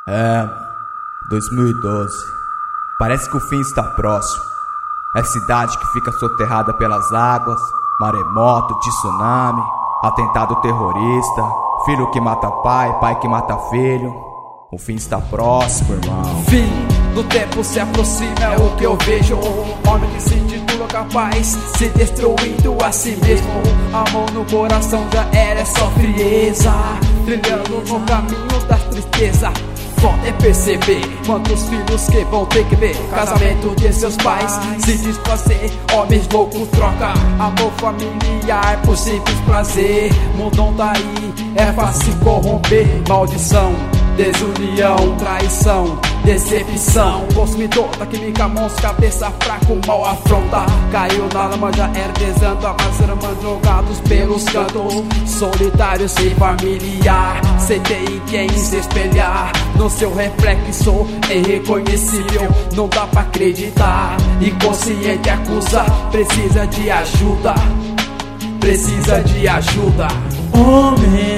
É, 2012. Parece que o fim está próximo. É cidade que fica soterrada pelas águas, maremoto, tsunami, atentado terrorista, filho que mata pai, pai que mata filho. O fim está próximo, irmão. Fim do tempo se aproxima, é o que eu vejo. Homem que se intitula capaz, se destruindo a si mesmo. A mão no coração já era, é só frieza, trilhando no caminho da tristeza. Foda é perceber quantos filhos que vão ter que ver casamento de seus pais se desfazer. Homens loucos troca amor familiar por simples prazer. Mundão tá aí, é fácil corromper. Maldição, desunião, traição, decepção. Consumidor da química monstro, cabeça fraco, mal afronta. Caiu na lama, já era desanda, mas irmãos jogados pelos cantos. Solitário, sem familiar, sem ter em quem se espelhar. No seu reflexo irreconhecível, não dá pra acreditar. Inconsciente acusa, precisa de ajuda, precisa de ajuda. Homens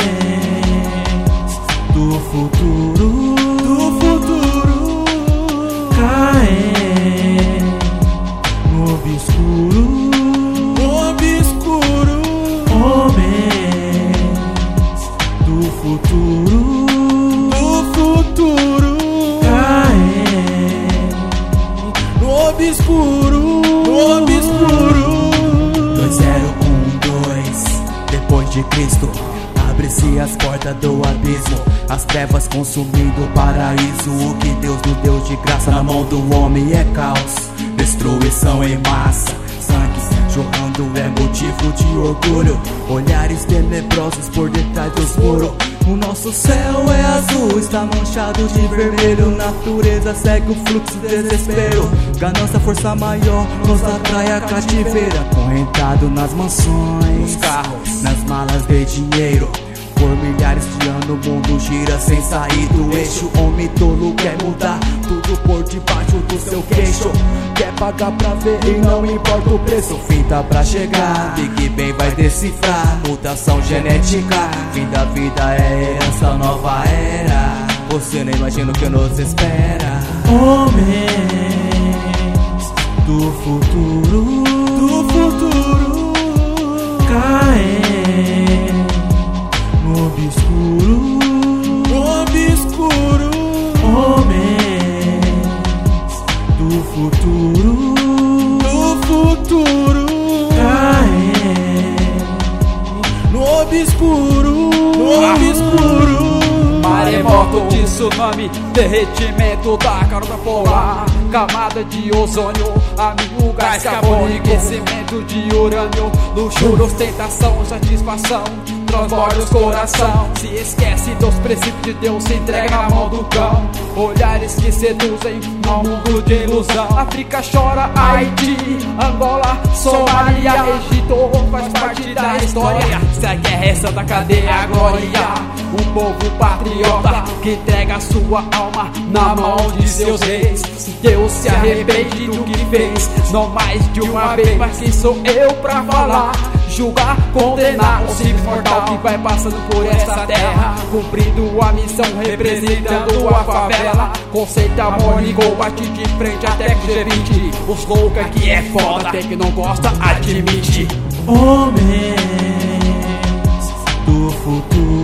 do futuro caem no obscuro. Homens do futuro caem no obscuro. 2012, depois de Cristo, abre-se as portas do abismo, as trevas consumindo o paraíso. O que Deus nos deu de graça na mão do homem é caos, destruição em massa. Sangue jorrando é motivo de orgulho, olhares tenebrosos por detrás dos muros. O nosso céu é azul, está manchado de vermelho. Natureza segue o fluxo do desespero. Ganância, força maior, nos atrai a cativeira. Correntado nas mansões, nos carros, nas malas de dinheiro. Por milhares de anos o mundo gira sem sair do eixo. Homem tolo quer mudar tudo por debaixo do seu queixo. Quer pagar pra ver e não importa o preço. O fim tá pra chegar, Big Ben vai decifrar. Mutação genética, fim da vida é herança, nova era. Você nem imagina o que nos espera. Homens do futuro caem no obscuro. Homens do futuro caem no obscuro. Maremoto, tsunami, derretimento da carota polar, camada de ozônio, amigo gás carbônico, aquecimento de urânio, luxúria, ostentação, satisfação, transborda os coração. Se esquece dos princípios de Deus, se entrega na mão do cão. Olhares que seduzem ao mundo de ilusão. África chora, Haiti, Angola, Somália, Egito faz parte da história. Segue a resta da cadeia, a glória. Um povo patriota que entrega sua alma na mão de seus reis. Deus se arrepende do que fez, não mais de uma vez. Mas quem sou eu pra falar? Julgar, condenar o simples mortal que vai passando por essa terra, cumprindo a missão, representando a favela. Conceito harmônico, bate de frente até que G20. Os loucos aqui é foda, até que não gosta, admite. Homens do futuro